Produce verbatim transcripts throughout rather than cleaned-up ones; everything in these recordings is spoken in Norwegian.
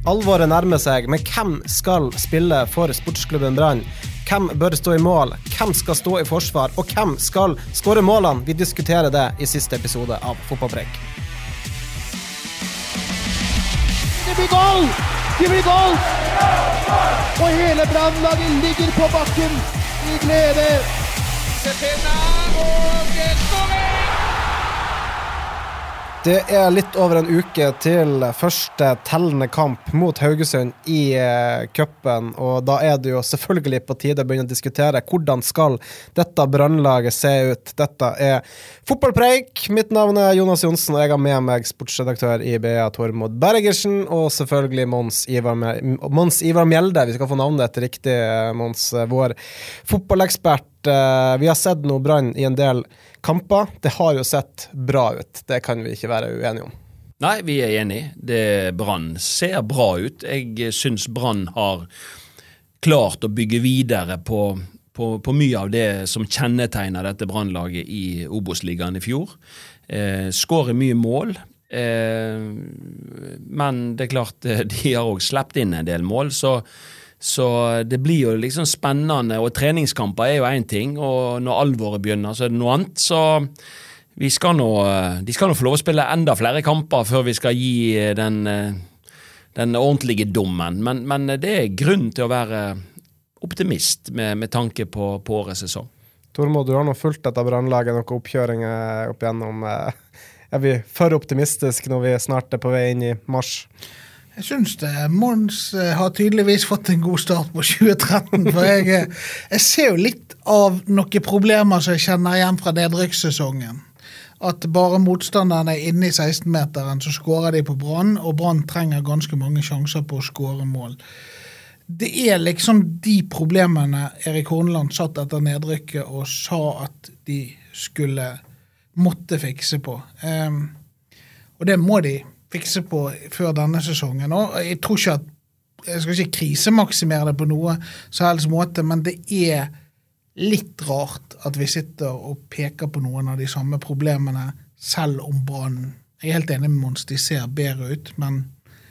Alvoret nærmer seg, men hvem skal spille for sportsklubben Brann? Hvem bør stå i mål? Hvem skal stå i forsvar? Og hvem skal skåre målene? Vi diskuterer det i siste episode av Fotballpreik. Det blir goal! Det blir goal! Og hele Brannlaget ligger på bakken i glede. Cepena og skåring! Det er litt over en uke til første tellende kamp mot Haugesund i eh, cupen, og da er det jo selvfølgelig på tide å begynne å diskutere hvordan skal dette brannlaget se ut. Dette er Fotballpreik. Mitt navn er Jonas Jonsen, og jeg har med meg sportsredaktør i B A Tormod Bergersen, og selvfølgelig Mons Ivar, Mons Ivar Mjelde. Vi skal få navnet etter riktig, Mons, vår fotballekspert. Vi har sett noe Brann i en del kamper. Det har jo sett bra ut. Det kan vi ikke være uenige om. Nei, vi er enige. Det Brann ser bra ut. Jeg synes Brann har klart å bygge videre på, på, på mye av det som kjennetegner dette Brannlaget i Obos-ligaen i fjor. Eh, skårer mye mål. Eh, men det er klart, de har også slept inn en del mål, så Så det blir jo liksom spennende, og treningskamper er jo en ting, og når alvoret begynner så er det noe annet, så vi skal nå, de skal nå få lov å spille enda flere kamper før vi skal gi den, den ordentlige dommen, men, men det er grunn til å være optimist med, med tanke på, på årets sesong. Tormod, du har nå fulgt dette brannlaget, noen oppkjøringer opp igjennom. Er vi for optimistiske når vi snart er på vei inn i mars? Jeg synes det. Mons har tydeligvis fått en god start på tjue tretten, for jeg, jeg ser jo litt av noen problemer som jeg kjenner igjen fra nedrykkssesongen. At bare motstanderne er inne i seksten-meteren, så skårer de på Brann, og Brann trenger ganske mange sjanser på å skåre mål. Det er liksom de problemene Erik Horneland satt etter nedrykket og sa at de skulle måtte fikse på. Um, og det må de fikse på før denne sesongen. Og jeg tror ikke at, jeg skal ikke krisemaksimere det på noe så helst måte, men det er litt rart at vi sitter og peker på noen av de samme problemene, selv om Brann. Jeg er helt enig med Mons, de ser bedre ut, men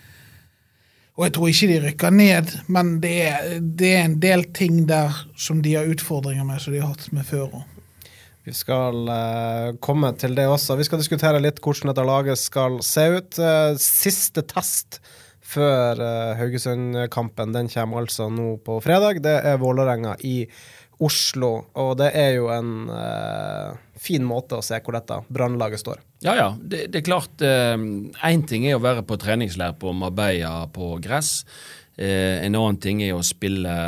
og jeg tror ikke de rykker ned, men det er, det er en del ting der som de har utfordringer med, som de har hatt med før også. Vi skal uh, komme til det også. Vi skal diskutere litt hvordan dette laget skal se ut. Uh, siste test før uh, Haugesund-kampen, den kommer altså nå på fredag. Det er Vålerenga i Oslo, og det er jo en uh, fin måte å se hvor dette brannlaget står. Ja, ja. Det, det er klart, uh, en ting er å være på treningsleir på Marbella på gress. Uh, en annen ting er å spille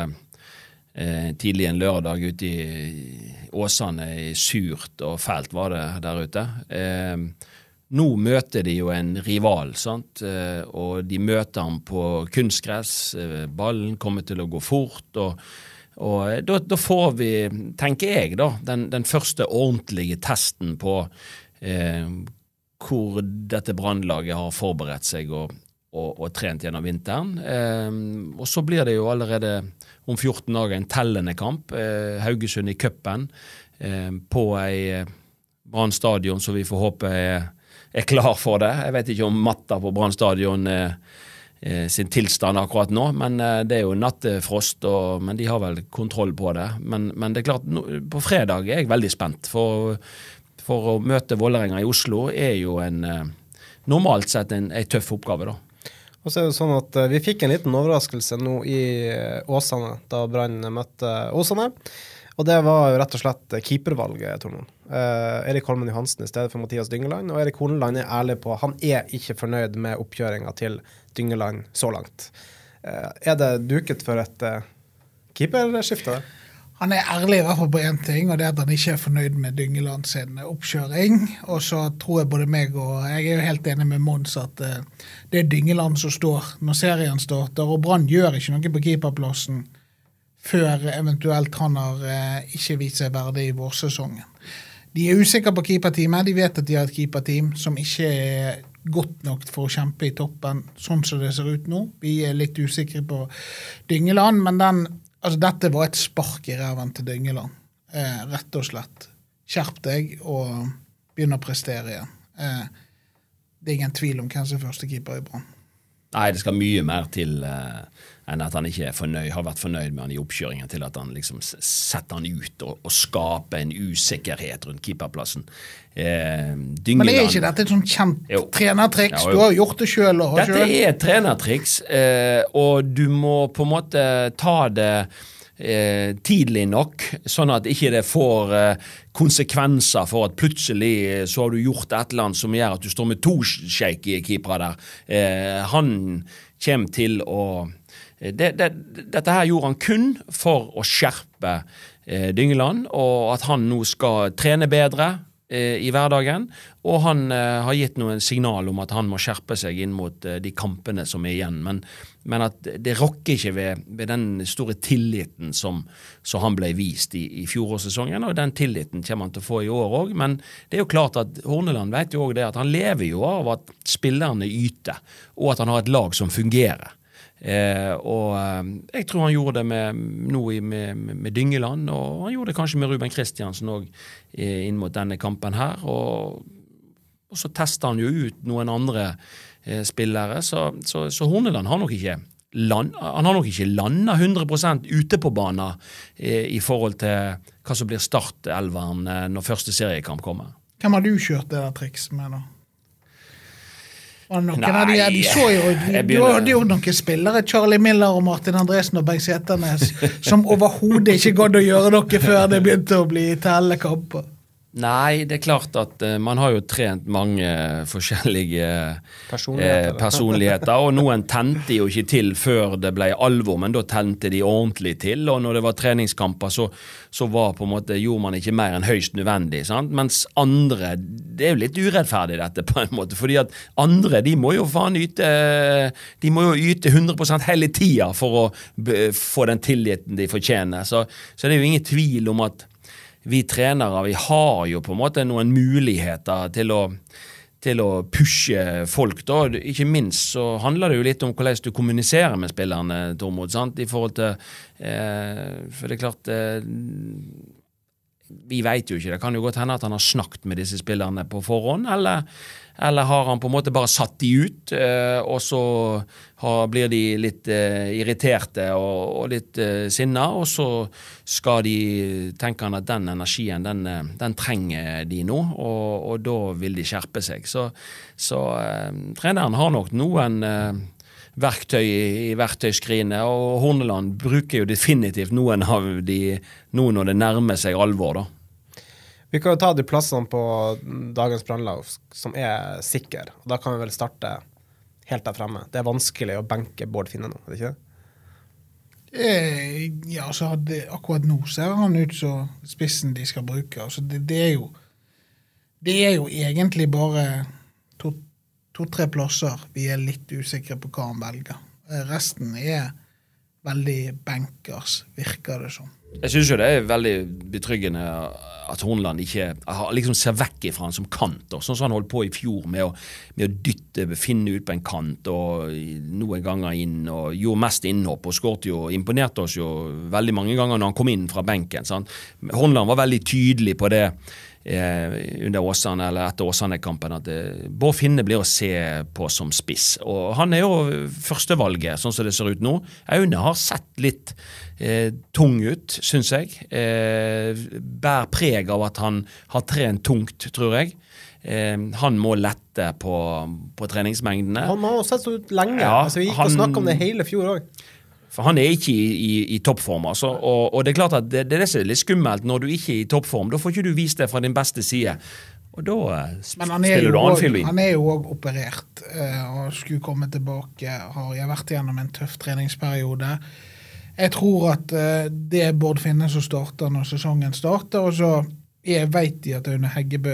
Eh, tidlig en lørdag ute i Åsane i surt og fælt var det der ute. Eh, nå møter de jo en rival, sant? Eh, og de møter ham på kunstgress, eh, ballen kommer til å gå fort, og, og da, da får vi, tenker jeg da, den, den første ordentlige testen på eh, hvor dette brannlaget har forberedt seg og, og, og trent gjennom vinteren. Eh, og så blir det jo allerede om fjorten dager en tellende kamp, eh, Haugesund i cupen, eh, på ei Brann stadion, så vi får håpe er, er klar for det. Jeg vet ikke om matta på Brann stadion eh, eh, sin tilstand akkurat nå, men eh, det er jo nattefrost, og, men de har vel kontroll på det. Men, men det er klart, no, på fredag er jeg veldig spent, for, for å møte Vålerenga i Oslo er jo en, eh, normalt sett en, en tøff oppgave da. Og så er det sånn at vi fikk en liten overraskelse nå i Åsane, da Brann møtte Åsane. Og det var jo rett og slett keepervalget, Tormod. Eh, Erik Holmen Johansen i stedet for Mathias Dyngeland, og Erik Horneland er ærlig på, han er ikke fornøyd med oppkjøringen til Dyngeland så langt. Eh, er det duket for et eh, keeperskifte? Han er ærlig i hvert fall på en ting, og det er at han ikke er fornøyd med Dyngeland sin oppkjøring. Og så tror jeg både meg og jeg er jo helt enig med Mons at uh, det er Dyngeland som står når serien starter, og Brann gjør ikke noe på keeperplassen før eventuelt han har uh, ikke vist seg verdig i vårsesongen. De er usikre på keeperteamet, de vet at de har et keeperteam som ikke er godt nok for å kjempe i toppen, sånn som det ser ut nå. Vi er litt usikre på Dyngeland, men den altså, dette var et spark i reven til Dyngeland, eh, rett og slett. Skjerp deg og begynn å prestere igjen. Eh, det er ingen tvil om hvem som er første keeper i Brann. Nei, det skal mye mer til eh, enn at han ikke er fornøyd, har vært fornøyd med han i oppkjøringen til at han liksom setter han ut og, og skaper en usikkerhet rundt keeperplassen. Eh, Men er ikke dette et sånn kjent jo. trenertriks? Ja, du har gjort det selv. Og dette selv. er et trenertriks, eh, og du må på en måte ta det eh, tidlig nok, sånn at ikke det får eh, konsekvenser for at plutselig så har du gjort et eller annet som gjør at du står med to shaky keepere der. Eh, han kommer til å Det, det, dette her gjorde han kun for å skjerpe eh, Dyngeland, og at han nå skal trene bedre eh, i hverdagen, og han eh, har gitt noen signal om at han må skjerpe seg inn mot eh, de kampene som er igjen, men, men at det rokker ikke ved, ved den store tilliten som, som han ble vist i, i fjorårssesongen, og den tilliten kommer han til å få i år også, men det er jo klart at Horneland vet jo også det, at han lever jo av at spillerne yter, og at han har et lag som fungerer. Eh, og eh, jeg tror han gjorde det med, nå i, med, med Dyngeland, og han gjorde det kanskje med Ruben Kristiansen også, eh, inn mot denne kampen her, og, og så testet han jo ut noen andre eh, spillere, så, så, så Horneland har nok ikke land, han har nok ikke landet hundre prosent ute på banen eh, i forhold til hva som blir startelveren eh, når første seriekamp kommer. Hvem har du kjørt det der triks med da? Nei, de, de så jo, de, de hadde jo noen spillere, Charlie Miller og Martin Andresen og Bengt Seternes, som overhodet ikke gått å gjøre noe før det begynte å bli tellekamper. Nei, det er klart at uh, man har jo trent mange forskjellige personligheter, eh, personligheter og noen tente jo ikke til før det ble alvor, men da tente de ordentlig til, og når det var treningskamper så, så var på en måte, gjorde man ikke mer enn høyst nødvendig, sant? Mens andre, det er jo litt urettferdig dette på en måte, fordi at andre, de må jo faen yte, de må jo yte hundre prosent hele tida for å be, få den tilliten de fortjener, så, så det er jo ingen tvil om at vi trenere, vi har jo på en måte noen muligheter til å, til å pushe folk da, ikke minst så handler det jo litt om hvordan du kommuniserer med spillerne, Tormod, sant? I forhold til, eh, for det er klart, eh, vi vet jo ikke, det kan jo godt hende at han har snakket med disse spillerne på forhånd, eller, eller har han på en måte bare satt de ut, eh, og så har, blir de litt eh, irriterte og, og litt eh, sinna, og så skal de, tenker han at den energien, den, den trenger de nå, og, og da vil de skjerpe seg. Så, så eh, treneren har nok noen eh, verktøy i, i verktøyskrinet, og Horneland bruker jo definitivt noen av de nå når det nærmer seg alvor da. Vi kan jo ta de plassene på dagens brannlag som er sikre, og da kan vi vel starte helt der fremme. Det er vanskelig å benke Bård Finne nå, er det ikke det? Eh, ja, så hadde, akkurat nå ser han ut som spissen de skal bruke. Altså det, det, er jo, det er jo egentlig bare to, to-tre plasser vi er litt usikre på hva han velger. Resten er veldig benkers, virker det som. Jeg synes jo det er veldig betryggende at Horneland ikke liksom ser vekk ifra han som kant, og sånn som han holdt på i fjor med å, med å dytte, finne ut på en kant, og noen ganger inn, og gjorde mest innhopp, og skåret jo, imponerte oss jo veldig mange ganger når han kom inn fra benken. Sant? Horneland var veldig tydelig på det eh, under Åsane, eller etter Åsane-kampen, at eh, Bård Finne blir å se på som spiss, og han er jo førstevalget, sånn som det ser ut nå. Aune har sett litt Eh, tung ut, synes jeg. Eh, bær preg av at han har trent tungt, tror jeg. Eh, han må lette på, på treningsmengdene. Han har sett så ut lenge. Ja, altså, vi gikk han, og snakket om det hele fjor også. For han er ikke i, i, i toppform, altså. Og, og det er klart at det, det er det som er litt skummelt når du ikke er i toppform. Da får ikke du vist det fra din beste side. Og da spiller du annen film inn. Han er jo også operert, og skulle komme tilbake. Har jeg vært gjennom en tøff treningsperiode. Jeg tror at uh, det er Bård Finne som starter når sesongen starter, og så jeg vet de at Aune Heggebø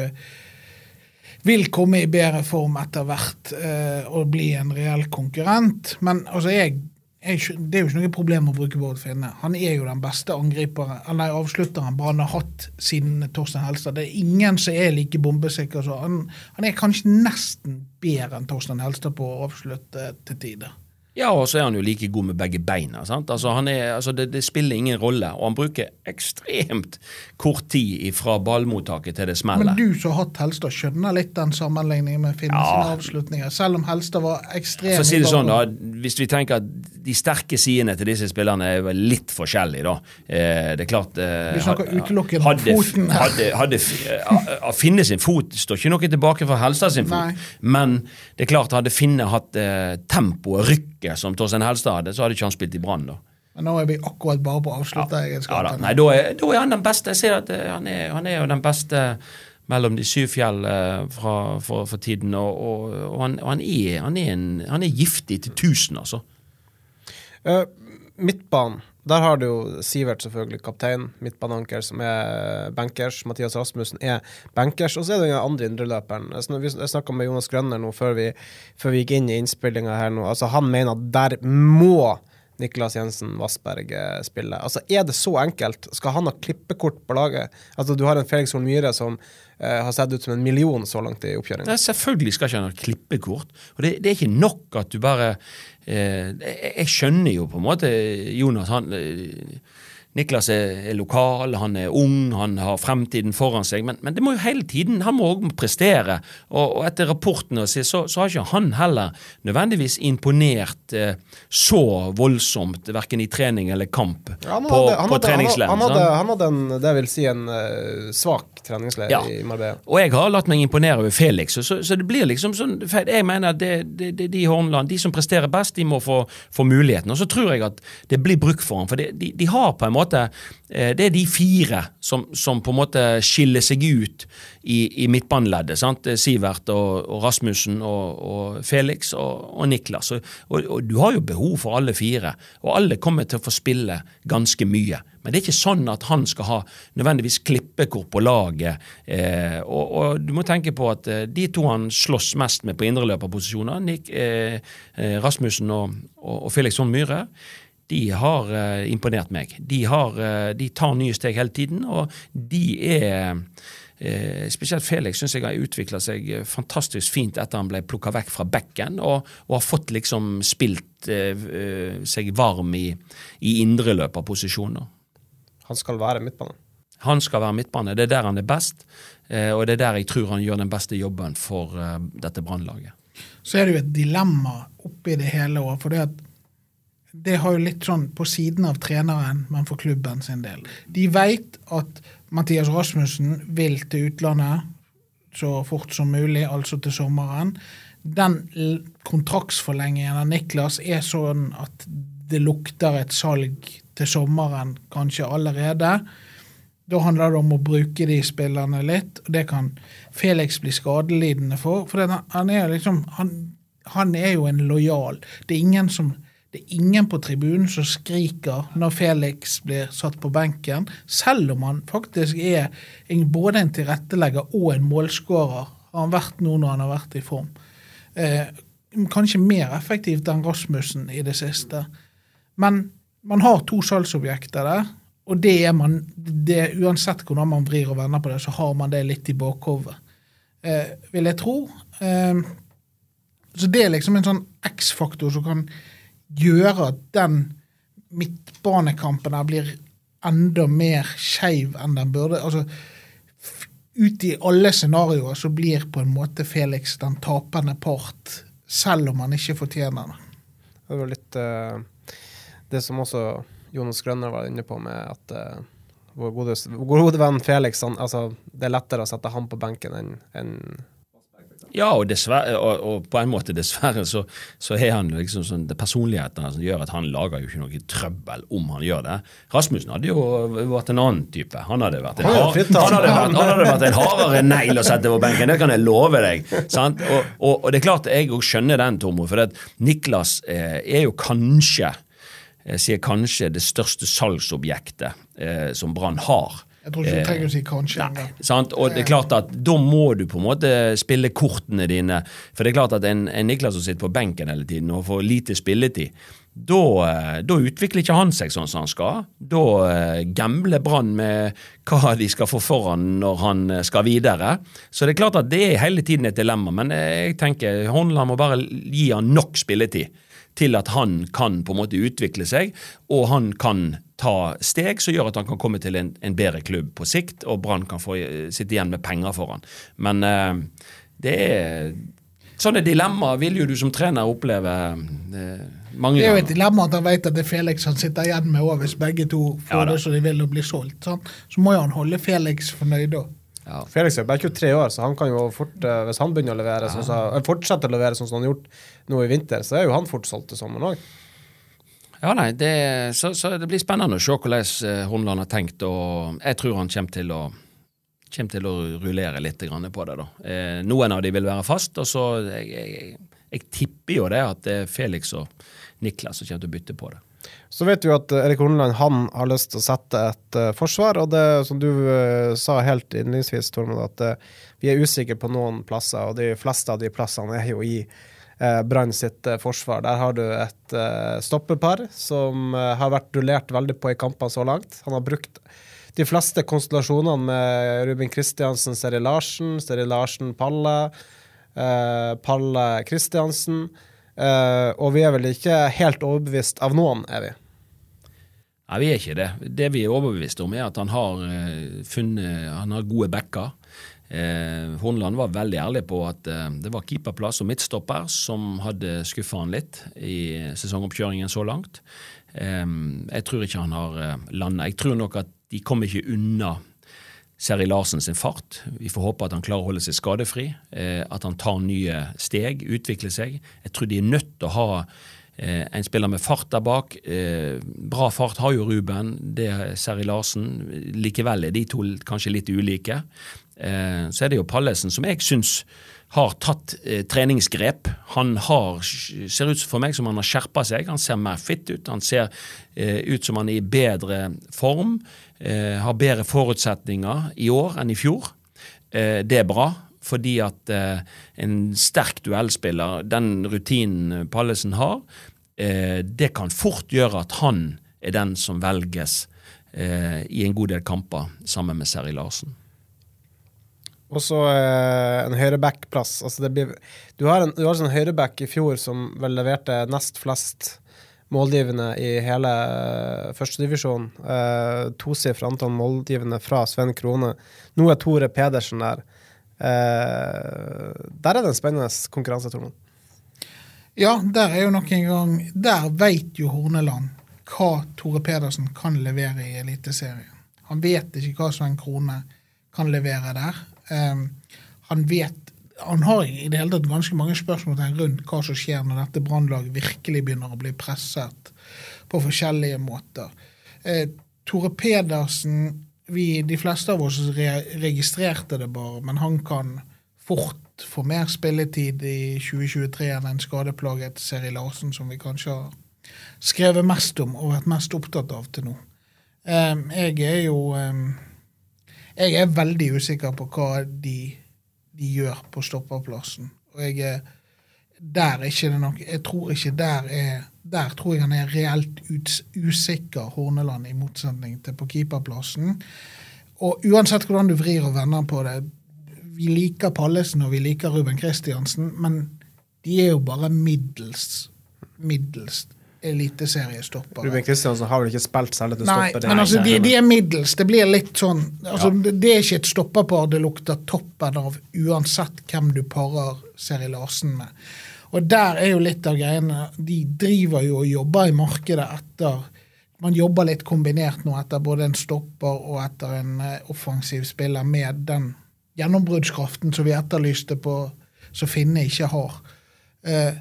vil komme i bedre form etter hvert uh, og bli en reell konkurrent. Men altså, jeg, jeg, det er jo ikke noe problem å bruke Bård Finne. Han er jo den beste angriperen, eller avslutteren Brann har hatt siden Torsten Helstad. Det er ingen som er like bombesikker. Så han, han er kanskje nesten bedre enn Torsten Helstad på å avslutte til tider. Ja, og så er han jo like god med begge beina, sant? Altså, han er, altså det, det spiller ingen rolle, og han bruker ekstremt kort tid fra ballmottaket til det smeller. Men du som har hatt Helstad skjønner litt den sammenligningen med Finn ja. Sine avslutninger, selv om Helstad var ekstremt... For å si det sånn da, hvis vi tenker at de sterke sidene til disse spillerne er vel litt forskjellige da, eh, det er klart... Eh, vi snakker utelukkende om foten. Hadde, hadde, hadde Finne sin fot, står ikke noe tilbake fra Helstad sin fot, Nei. Men det er klart hadde Finne hatt eh, tempo og rykk som Torstein Helstad hadde, så hadde ikke han spilt i Brann da. Men nå er vi akkurat bare på avslutteegenskapen. Ja, ja da. Nei, da er, da er han den beste. Jeg ser at han er, han er jo den beste mellom de syv fjell fra, for, for tiden, og, og, og, han, og han, er, han, er en, han er giftig til tusen, altså. Uh, midtbanen, der har du jo Sivert selvfølgelig, kaptein, midtbaneanker som er bankers, Mathias Rasmussen er bankers, og så er det den andre indreløperen. Jeg snakket med Jonas Grønner nå før vi, før vi gikk inn i innspillingen her nå. Altså, han mener at der må Niklas Jensen Vassberg spille. Altså, er det så enkelt? Skal han ha klippekort på laget? Altså, du har en Felix Horn Myhre som uh, har sett ut som en million så langt i oppkjøringen. Nei, selvfølgelig skal ikke han ha klippekort, og det, det er ikke nok at du bare eh, jeg, jeg skjønner jo på en måte Jonas, han eh, Niklas er, er lokal, han er ung, han har fremtiden foran seg, men, men det må jo hele tiden, han må også prestere, og, og etter rapporten så, så har ikke han heller nødvendigvis imponert eh, så voldsomt, hverken i trening eller kamp ja, på, hadde, på treningsleir. Han, han, han, han hadde en, det vil si en uh, svak treningsleir ja. I Marbella. Og jeg har latt meg imponere over Felix, så, så det blir liksom sånn, jeg mener at det, det, det, de Hornland, de som presterer best, de må få, få muligheten, og så tror jeg at det blir bruk for ham, for de, de, de har på en måte det er de fire som, som på en måte skiller seg ut i, i midtbaneleddet, sant? Sivert og, og Rasmussen og, og Felix og, og Niklas, og, og, og du har jo behov for alle fire, og alle kommer til å få spille ganske mye, men det er ikke sånn at han skal ha nødvendigvis klippekort på laget, eh, og, og du må tenke på at eh, de to han slåss mest med på indreløperposisjoner, Nik, eh, Rasmussen og, og, og Felix Horn Myhre, de har uh, imponert meg. De, har, uh, de tar nye steg hele tiden, og de er, uh, spesielt Felix synes jeg har utviklet seg fantastisk fint etter han ble plukket vekk fra bekken, og, og har fått liksom spilt uh, uh, seg varm i, i indreløperposisjoner. Han skal være midtbane. Han skal være midtbane, det er der han er best, uh, og det er der jeg tror han gjør den beste jobben for uh, dette Brannlaget. Så er det jo et dilemma oppi det hele år, for det at det har jo litt sånn på siden av treneren, men for klubben sin del. De vet at Mathias Rasmussen vil til utlandet så fort som mulig, altså til sommeren. Den kontraktsforlengingen av Niklas er sånn at det lukter et salg til sommeren kanskje allerede. Da handler det om å bruke de spillerne litt, og det kan Felix bli skadelidende for, for han er liksom, han, han er jo en lojal. Det er ingen som Det er ingen på tribunen som skriker når Felix blir satt på benken, selv om han faktisk er en, både en tilrettelegger og en målskårer. Har han vært nå når han har vært i form. Eh, kanskje mer effektivt enn Rasmussen i det siste. Men man har to salgsobjekter der, og det er man, det, uansett hvordan man vrir og vender på det, så har man det litt i bakhovet. Eh, vil jeg tro. Eh, så det er liksom en sånn X-faktor som kan gjøre at den midtbanekampen der blir enda mer skeiv enn den burde. Altså, ut i alle scenarioer så blir på en måte Felix den tapende part, selv om han ikke fortjener det. Det var litt uh, det som også Jonas Grønner var inne på med at uh, vår gode, vår gode venn Felix, han, altså, det er lettere å sette han på benken enn en Ja, og, dessverre, og, og på en måte dessverre så, så er han liksom sånn, det personligheten som gjør at han lager jo ikke noe trøbbel om han gjør det. Rasmussen hadde jo vært en annen type. Han hadde vært en, har, han hadde vært, han hadde vært en hardere negl å sette på benken, det kan jeg love deg. Sant? Og, og, og det er klart jeg også skjønner den, Tormod, for at Niklas eh, er jo kanskje, jeg sier kanskje, det største salgsobjektet eh, som Brann har. Jeg tror ikke du trenger å si kanskje. Nei, sant? Og det er klart at da må du på en måte spille kortene dine, for det er klart at en, en Niklas som sitter på benken hele tiden og får lite spilletid, da, da utvikler ikke han seg sånn som han skal. Da uh, gambler Brann med hva de skal få foran når han skal videre. Så det er klart at det er hele tiden et dilemma, men jeg tenker Horneland må bare gi han nok spilletid til at han kan på en måte utvikle seg, og han kan ta steg som gjør at han kan komme til en, en bedre klubb på sikt, og Brann kan få sitte igjen med penger for han. Men uh, det er sånne dilemmaer vil jo du som trener oppleve uh, mange ganger. Det er jo et dilemma at han vet at det er Felix han sitter igjen med over, hvis begge to får Ja, det så de vil å bli solgt. Sånn. Så må jo han holde Felix fornøyd da. Ja. Felix er bare tjuetre år, så han kan jo fort, uh, hvis han begynner å levere, sånn, så, uh, fortsette å levere sånn som han har gjort nå i vinter, så er jo han fort solgt til sommeren også. Ja, nei, det, så, så det blir spennende å se hvordan uh, Horneland har tenkt, og jeg tror han kommer til å, kommer til å rullere litt grann på det da. Eh, noen av de vil være fast, og så jeg, jeg, jeg tipper jo det at det er Felix og Niklas som kommer til å bytte på det. Så vet vi jo at Erik Horneland, han har lyst til å sette et uh, forsvar, og det som du uh, sa helt innledningsvis, Tormod, at uh, vi er usikre på noen plasser, og de fleste av de plassene er jo i uh, Brann sitt uh, forsvar. Der har du et uh, stoppepar som uh, har vært rullert veldig på i kampene så langt. Han har brukt de fleste konstellasjonene med Ruben Kristiansen, Seri Larsen, Seri Larsen, Palle, uh, Palle Kristiansen, Uh, og vi er vel ikke helt overbevist av noen, er vi? Nei, vi er ikke det. Det vi er overbevist om er at han har uh, funnet, han har gode backer. Uh, Horneland var veldig ærlig på at uh, det var keeperplass og midtstopper som hadde skuffet han litt i sesongoppkjøringen så langt. Um, jeg tror ikke han har uh, landet. Jeg tror nok at de kommer ikke unna Seri Larsen sin fart. Vi får håpe at han klarer å holde seg skadefri, eh, at han tar nye steg, utvikler seg. Jeg tror de er nødt til å ha eh, en spiller med fart der bak. Eh, bra fart har jo Ruben, det er Seri Larsen. Likevel er de to kanskje litt ulike. Eh, så er det jo Pallesen, som jeg synes har tatt eh, treningsgrep. Han har, ser ut for meg som han har skjerpet seg. Han ser mer fitt ut. Han ser eh, ut som han er i bedre form. Eh, har bedre forutsetninger i år enn i fjor. Eh, det er bra, fordi at eh, en sterk duellspiller, den rutinen Pallesen har, eh, det kan fort gjøre at han er den som velges eh, i en god del kamper sammen med Seri Larsen. Og så eh, en høyrebackplass. Altså det blir, du har en, du har en høyreback i fjor som vel leverte nest flest målgivende i hele uh, første divisjon. Uh, tosifret antall målgivende fra Sven Krone. Nå er Tore Pedersen der. Uh, der er det en spennende konkurranse, tror jeg. Ja, der er jo nok en gang, der vet jo Horneland hva Tore Pedersen kan levere i Eliteserien. Han vet ikke hva Sven Krone kan levere der. Um, han vet han har i det hele tatt ganske mange spørsmål rundt hva som skjer når dette brannlaget virkelig begynner å bli presset på forskjellige måter. Eh, Tore Pedersen, vi, de fleste av oss re registrerte det bare, men han kan fort få mer spilletid i tjue tjuetre enn en skadeplaget Seri Larsen, som vi kanskje har skrevet mest om og vært mest opptatt av til nå. Eh, jeg er jo eh, jeg er veldig usikker på hva de de gjør på stopperplassen. Og jeg er, der er ikke det nok, jeg tror ikke der er, der tror jeg han er reelt ut, usikker Horneland i motsetning til på keeperplassen. Og uansett hvordan du vrir og vender på det, vi liker Pallesen og vi liker Ruben Kristiansen, men de er jo bare middels, middels eliteseriestopper. Ruben Kristiansen har vel ikke spilt særlig til Nei, stopper. men altså, de, de er middels. Det blir litt sånn, altså, ja. det, det er ikke et stopperpar det lukter toppen av uansett hvem du parer Seri Larsen med. Og der er jo litt av greiene, de driver jo og jobber i markedet etter, man jobber litt kombinert nå etter både en stopper og etter en uh, offensiv spiller med den gjennombruddskraften som vi etterlyste på, så Finne ikke har. Uh,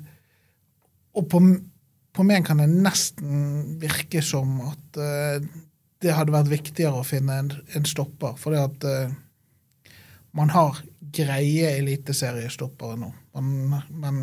og på På meg kan det nesten virke som at uh, det hadde vært viktigere å finne en, en stopper, fordi at uh, man har greie eliteseriestoppere nå, men, men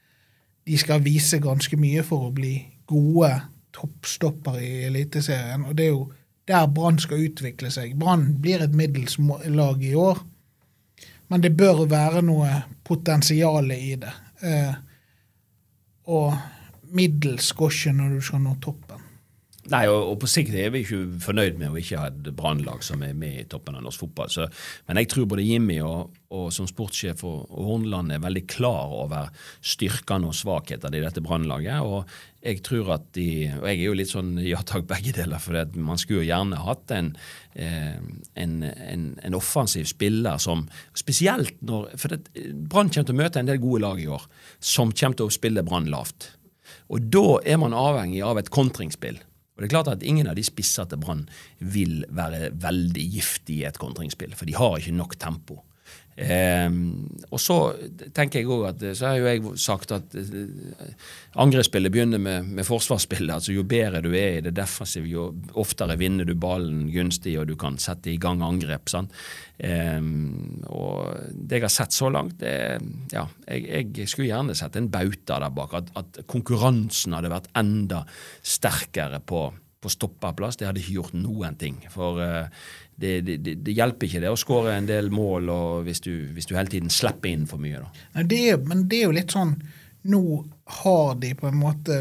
de skal vise ganske mye for å bli gode toppstopper i eliteserien, og det er jo der Brann skal utvikle seg. Brann blir et middels lag i år, men det bør være noe potensiale i det. Uh, og middels går ikke når du skal nå toppen. Nei, og, og på sikt er vi ikke fornøyd med å ikke ha et brannlag som er med i toppen av norsk fotball. Så, men jeg tror både Jimmy og, og som sportssjef og, og Horneland er veldig klar over styrkene og svakheter i dette brannlaget, og jeg tror at de, og jeg er jo litt sånn ja takk begge deler, for at man skulle jo gjerne hatt en, eh, en, en, en offensiv spiller som, spesielt når, for det, Brann kommer til å møte en del gode lag i år, som kommer til å spille Brann lavt. Og da er man avhengig av et kontringsspill. Og det er klart at ingen av de spisser til Brann vil være veldig giftige i et kontringsspill, for de har ikke nok tempo. Eh, og så tenker jeg også at, så har jo jeg sagt at eh, angrepsspillet begynner med, med forsvarsspillet, altså jo bedre du er i det defensive, jo oftere vinner du ballen gunstig, og du kan sette i gang angrep, sant? Eh, og det jeg har sett så langt, det, ja, jeg, jeg skulle gjerne sett en bauta der bak, at, at konkurransen hadde vært enda sterkere på, på stoppeplass, det hadde ikke gjort noen ting, for eh, Det, det, det hjelper ikke det å skåre en del mål og hvis, du, hvis du hele tiden slipper inn for mye. Da. Nei, det er, men det er jo litt sånn, nå har de på en måte,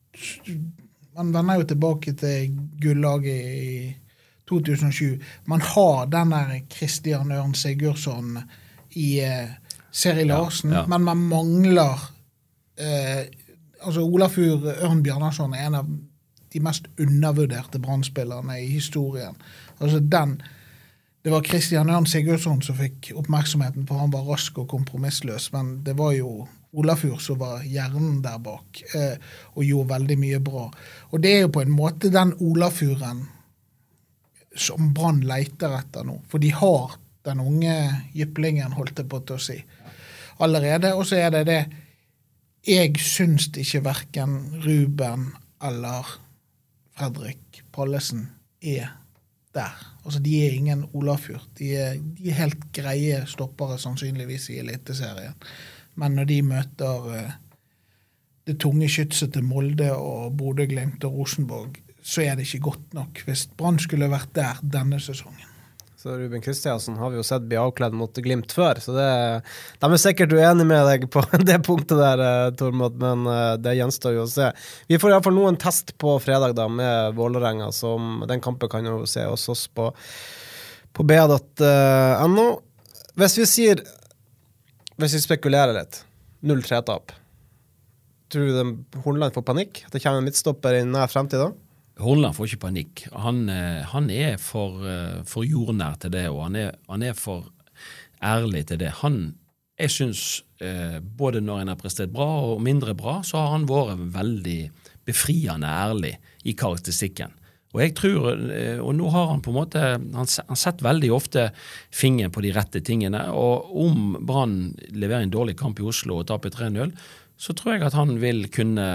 man vender jo tilbake til gullaget i to tusen og sju, man har den der Christian Ørn Sigurdsson i eh, Seri Larsen, ja, ja. Men man mangler eh, altså Olafur Ørn Bjarnason er en av de mest undervurderte brannspillerne i historien. Altså den, det var Christian Ørn Sigurdsson som fikk oppmerksomheten på, han var rask og kompromissløs, men det var jo Olafur som var hjernen der bak, eh, og gjorde veldig mye bra. Og det er jo på en måte den Olafuren som Brann leiter etter nå, for de har den unge jyplingen, holdt det på til å si, allerede, og så er det det, jeg synes ikke hverken Ruben eller Fredrik Pallesen er der. Altså, de er ingen Olafur. De er, de er helt greie stoppere, sannsynligvis i eliteserien. Men når de møter uh, det tunge skytset til Molde og Bodø Glimt og Rosenborg, så er det ikke godt nok hvis Brann skulle vært der denne sesongen. Så Ruben Kristiansen har vi jo sett bli avkledd mot Glimt før, så det, de er sikkert uenige med deg på det punktet der, Tormod, men det gjenstår jo å se. Vi får i hvert fall noen test på fredag da, med Vålerenga, som den kampen kan jo se hos oss på, på b punktum no. Hvis vi sier, hvis vi spekulerer litt, null tre tap, tror du de Horneland får panikk? At det kommer en midtstopper i nær fremtid da? Horneland får ikke panikk. Han, han er for, for jordnær til det, og han er, han er for ærlig til det. Han, jeg synes, både når han har prestert bra og mindre bra, så har han vært veldig befriende ærlig i karakteristikken. Og jeg tror, og nå har han på en måte, han, han setter veldig ofte fingeren på de rette tingene, og om Brann leverer en dårlig kamp i Oslo og taper tre null, så tror jeg at han vil kunne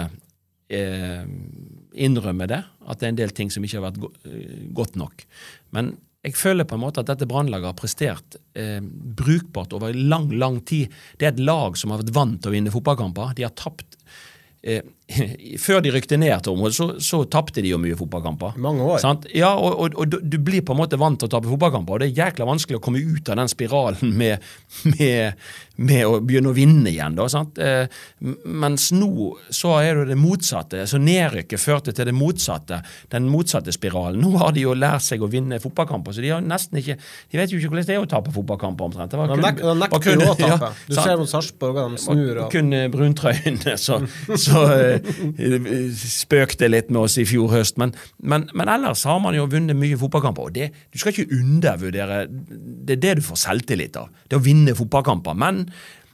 Eh, innrømme det, at det er en del ting som ikke har vært go- godt nok. Men jeg føler på en måte at dette brannlaget har prestert eh, brukbart over lang, lang tid. Det er et lag som har vært vant til å vinne fotballkamper. De har tapt eh, før de rykte ned, Tom, så, så tappte de jo mye fotballkamper. Mange år. Sant? Ja, og, og, og du blir på en måte vant til å tappe fotballkamper, og det er jækla vanskelig å komme ut av den spiralen med, med, med å begynne å vinne igjen. Da, sant? Eh, mens nå så er det det motsatte, så nedrykket førte til det motsatte, den motsatte spiralen. Nå har de jo lært seg å vinne fotballkamper, så de har nesten ikke, de vet jo ikke hvordan det er å tape fotballkamper omtrent. Det var kun, nek- da nekter kun, du å tape. Ja, du ser mot Sarpsborg og de snur. Og... Kun bruntrøyene, så, så så uh, spøkte litt med oss i fjor høst, men, men, men ellers har man jo vunnet mye fotballkamper, og det, du skal ikke undervurdere, det er det du får selvtillit av, det å vinne fotballkamper, men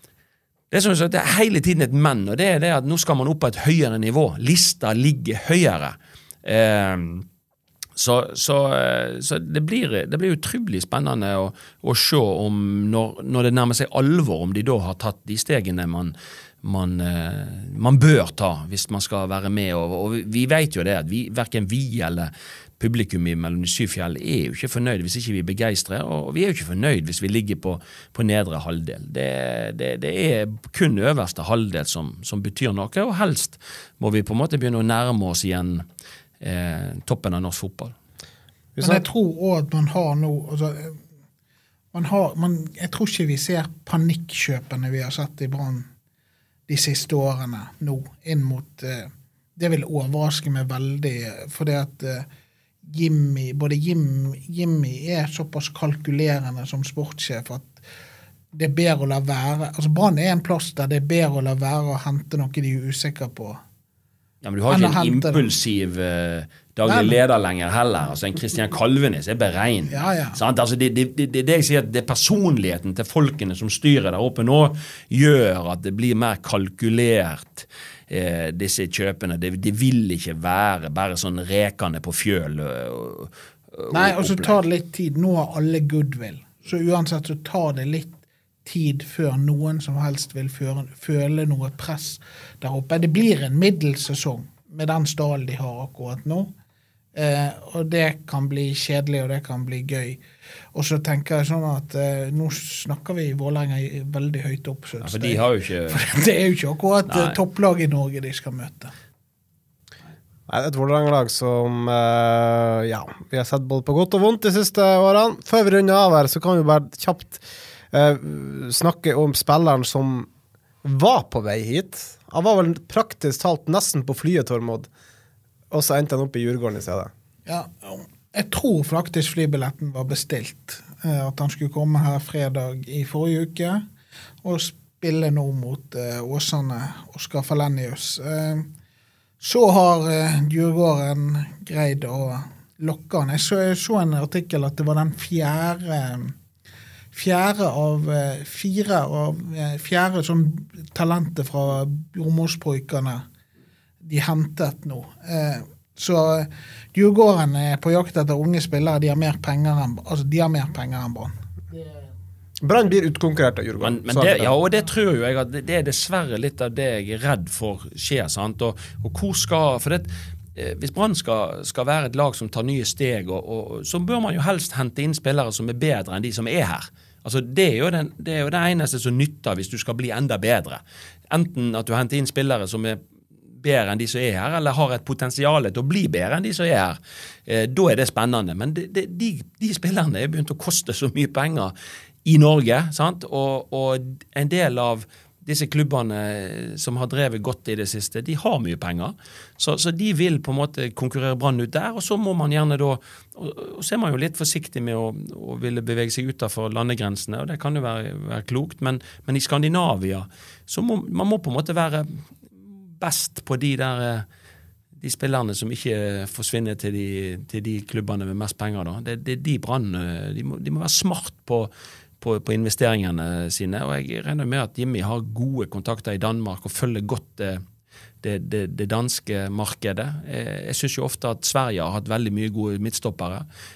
det er, sånn, det er hele tiden et men, og det er det at nå skal man opp på et høyere nivå, lista ligger høyere, eh, så, så, så det, blir, det blir utrolig spennende å, å se om når, når det nærmer seg alvor, om de da har tatt de stegene man Man, man bør ta hvis man skal være med, og, og vi vet jo det at vi, hverken vi eller publikum i mellom de syv fjell er jo ikke fornøyd hvis ikke vi er begeistret, og vi er jo ikke fornøyd hvis vi ligger på, på nedre halvdel. Det, det, det er kun øverste halvdel som, som betyr noe, og helst må vi på en måte begynne å nærme oss igjen eh, toppen av norsk fotball. Men jeg tror også at man har nå, altså, man har, man, jeg tror ikke vi ser panikkjøpene vi har sett i Brann de siste årene nå, inn mot, eh, det vil overraske meg veldig, fordi at uh, Jimmy, både Jim, Jimmy er såpass kalkulerende som sportssjef at det er bedre å la være, altså Brann er en plass der det er bedre å la være å hente noe de er usikker på. Ja, men du har ikke en impulsiv uh, daglig leder lenger heller, altså en Kristian Kalvenes er beregnet. Ja, ja. Sant? Altså det, det, det, det jeg sier, at det personligheten til folkene som styrer der oppe nå, gjør at det blir mer kalkulert, eh, disse kjøpene. Det, det vil ikke være bare sånn rekende på fjøl. Og, og, Nei, og så tar det litt tid. Nå har alle goodwill. Så uansett så tar det litt tid før noen som helst vil føre, føle noe press der oppe. Det blir en middelsesong med den stallen de har akkurat nå. Eh, og det kan bli kjedelig, og det kan bli gøy. Og så tenker jeg sånn at eh, nå snakker vi i Vålerenga veldig høyt opp. Ja, for de har jo ikke... For det er jo ikke akkurat Nei. topplag i Norge de skal møte. Nei, et Vålerenga-lag som uh, ja, vi har sett både på godt og vondt de siste årene. Før vi runder av her, så kan vi bare kjapt uh, snakke om spilleren som var på vei hit. Han var vel praktisk talt nesten på flyet, Tormod. Og så endte han opp i Djurgården i stedet. Ja, jeg tror faktisk flybilletten var bestilt. Uh, at han skulle komme her fredag i forrige uke, og spille nå mot uh, Åsane, Oskar Fallenius. Uh, Så har uh, Djurgården greid å lokke han. Jeg så, jeg så en artikkel at det var den fjerde, fjerde av uh, fire av uh, fjerde sånn talenter fra Jormålsbrukerne de hentet nå. Uh, så uh, Djurgården er på jakt etter unge spillere, de har mer penger enn, altså de har mer penger enn Brann. Brann blir utkonkurrert av Djurgården. Men, men det, ja, og det tror jeg at det, det er dessverre litt av det jeg er redd for skjer, sant? Og, og hvor skal, for det, eh, hvis Brann skal, skal være et lag som tar nye steg, og, og, så bør man jo helst hente inn spillere som er bedre enn de som er her. Altså det er jo, den, det, er jo det eneste som nytter hvis du skal bli enda bedre. Enten at du henter inn spillere som er bedre enn de som er her, eller har et potensial til å bli bedre enn de som er her. Eh, da er det spennende. Men det, det, de, de spillerne er begynt å koste så mye penger i Norge, sant? Og, og en del av disse klubbene som har drevet godt i det siste, de har mye penger, så, så de vil på en måte konkurrere Brann ut der, og så må man gjerne da, og, og så er man jo litt forsiktig med å, å ville bevege seg utenfor landegrensene, og det kan jo være, være klokt, men, men i Skandinavia, så må man må på en måte være best på de der de spillerne som ikke forsvinner til de, til de klubbene med mest penger da. Det, det de Brann, de må, de må være smart på På, på investeringene sine, og jeg regner med at Jimmy har gode kontakter i Danmark og følger godt det, det, det, det danske markedet. Jeg synes jo ofte at Sverige har hatt veldig mye gode midtstoppere,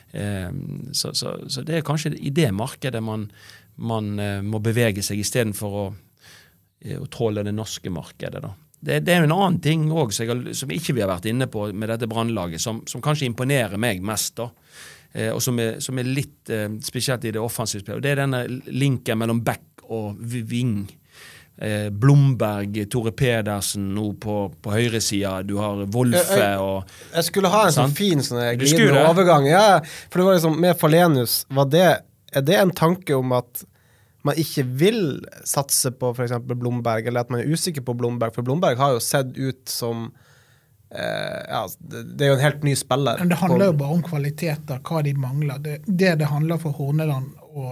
så, så, så det er kanskje i det markedet man, man må bevege seg i stedet for å, å tråle det norske markedet da. Det, det er jo en annen ting også, som ikke vi har vært inne på med dette brannlaget, som, som kanskje imponerer meg mest da, Eh, og som er, som er litt eh, spesielt i det offensive spillet. Og det er denne linken mellom back og ving. Eh, Blomberg, Tore Pedersen nå på, på høyre siden. Du har Wolfe jeg, og... Jeg skulle ha en sånn fin sånn glidende overgang. Ja, for det var liksom med Fallenius, var det, er det en tanke om at man ikke vil satse på for eksempel Blomberg, eller at man er usikker på Blomberg? For Blomberg har jo sett ut som Uh, ja, det, det er jo en helt ny spiller. Men det handler jo bare om kvaliteter, hva de mangler. Det det, det handler for Horneland,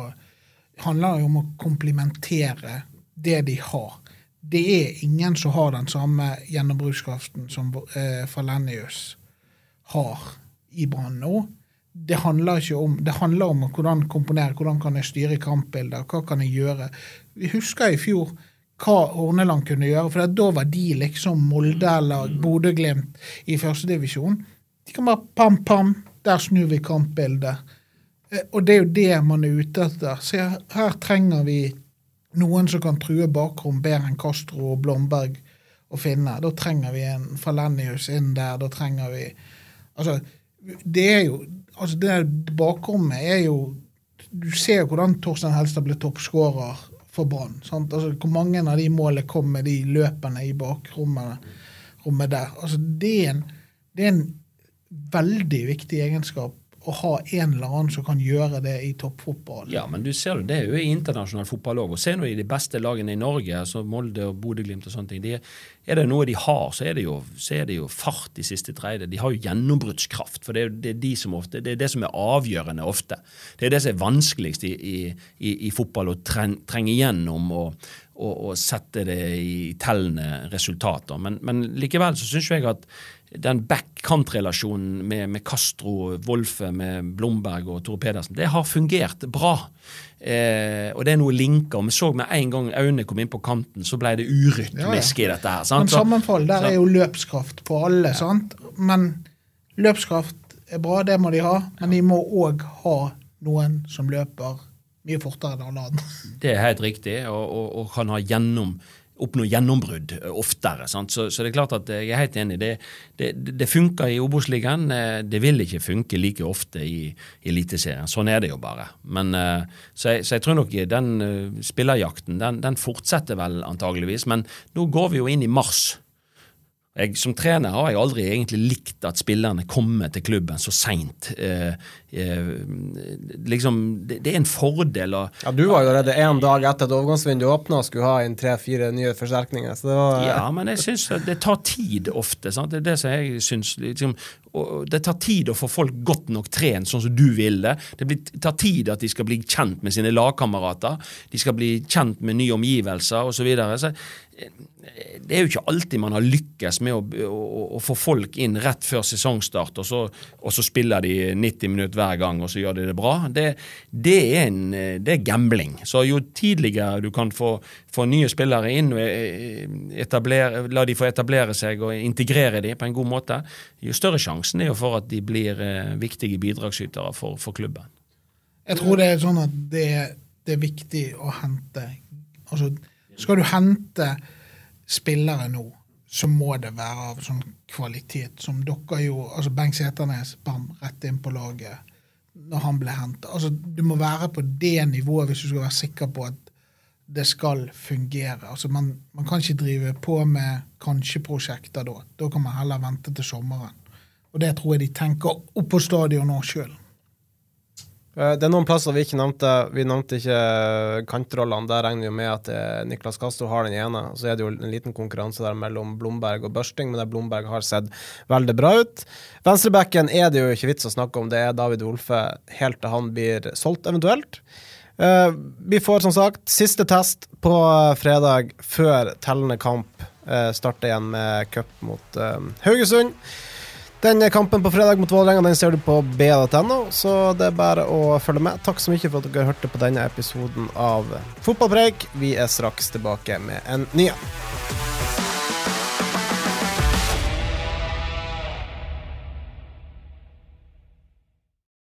og handler jo om å komplementere det de har. Det er ingen som har den samme gjennombruddskraften som uh, Fallenius har i Brann nå. Det handler ikke om, det handler om hvordan komponere, hvordan kan jeg styre kampbilder, hva kan jeg gjøre. Vi husker i fjor hva Horneland kunne gjøre, for da var de liksom Molde eller Bodø-Glimt i første divisjon. De kan bare pam, pam, der snur vi kampbildet. Og det er jo det man er ute etter. Så her, her trenger vi noen som kan true bakrom bedre enn Castro og Blomberg å finne. Da trenger vi en Fallenius inn der, da trenger vi... Altså, det er jo... Altså, det bakrommet er jo... Du ser jo hvordan Torstein Helstad ble toppskårer for Brann, sant? Altså, hvor mange av de målene kom med de løpene i bakrommet rommet der. Altså, det er, en, det er en veldig viktig egenskap å ha en eller annen som kan gjøre det i toppfotball. Ja, men du ser det, det er jo i internasjonal fotball også, og se nå i de beste lagene i Norge, så Molde og Bodø-Glimt og sånne ting, de, er det noe de har, så er det jo, så er det jo fart i siste tredje. De har jo gjennombruddskraft, for det er, det er de som ofte, det er det som er avgjørende ofte. Det er det som er vanskeligst i, i, i, i fotball å tren, trenge igjennom og, og, og sette det i tellende resultater. Men, men likevel så synes jeg at den back-kant-relasjonen med, med Castro, Wolfe, med Blomberg og Tore Pedersen, det har fungert bra. Eh, og det er noe linker, og vi så med en gang Aune kom inn på kanten, så ble det urytmisk ja, ja. I dette her. Sant? Men sammenfall, der er jo løpskraft på alle, ja. Sant? Men løpskraft er bra, det må de ha, men de må også ha noen som løper mye fortere enn alle andre. Det er helt riktig, og, og, og kan ha gjennom oppnå gjennombrudd oftere, sant? Så, så det er klart at jeg er helt enig. Det, det, det funker i Obos-ligaen, det vil ikke funke like ofte i, i eliteserien. Sånn er det jo bare. Men, så, jeg, så jeg tror nok den spillerjakten, den, den fortsetter vel antageligvis, men nå går vi jo inn i mars. Jeg, som trener har jeg aldri egentlig likt at spillerne kommer til klubben så sent. Eh, eh, liksom, det, det er en fordel. Og, ja, du var jo redde en dag etter at overgangsvinduet åpnet og skulle ha inn tre-fire nye forsterkninger. Så det var, ja, men jeg synes det tar tid ofte. Sant? Det er det som jeg synes. Liksom, og det tar tid å få folk godt nok trent sånn som du vil det. Det blir, tar tid at de skal bli kjent med sine lagkamerater. De skal bli kjent med nye omgivelser og så videre. Så det er jo ikke alltid man har lykkes med å, å, å få folk inn rett før sesongstart, og så, og så spiller de nitti minutter hver gang, og så gjør de det bra. Det, det, er, en, det er gambling. Så jo tidligere du kan få, få nye spillere inn, og etablere, la de få etablere seg og integrere de på en god måte, jo større sjansen er jo for at de blir viktige bidragsytere for, for klubben. Jeg tror det er sånn at det, det er viktig å hente, altså skal du hente spillere nå, så må det være av sånn kvalitet som dere jo, altså Bengt Seternes, bam, rett inn på laget når han ble hentet. Altså, du må være på det nivået hvis du skal være sikker på at det skal fungere. Altså, man, man kan ikke drive på med kanskje-prosjekter da. Da kan man heller vente til sommeren. Og det tror jeg de tenker opp på stadion nå selv. Det er noen plasser vi ikke nevnte. Vi nevnte ikke kantrollene. Der regner vi med at Niklas Castro har den ene. Så er det jo en liten konkurranse der mellom Blomberg og Børsting, men der Blomberg har sett veldig bra ut. Venstrebacken er det jo ikke vits å snakke om. Det er David Wolfe helt til han blir solgt eventuelt. Vi får som sagt siste test på fredag før tellende kamp starter igjen med cup mot Haugesund. Den kampen på fredag mot Vålerenga, den ser du på b punktum n o, så det er bare å følge med. Takk så mye for at dere hørte på denne episoden av Fotballpreik. Vi er straks tilbake med en ny.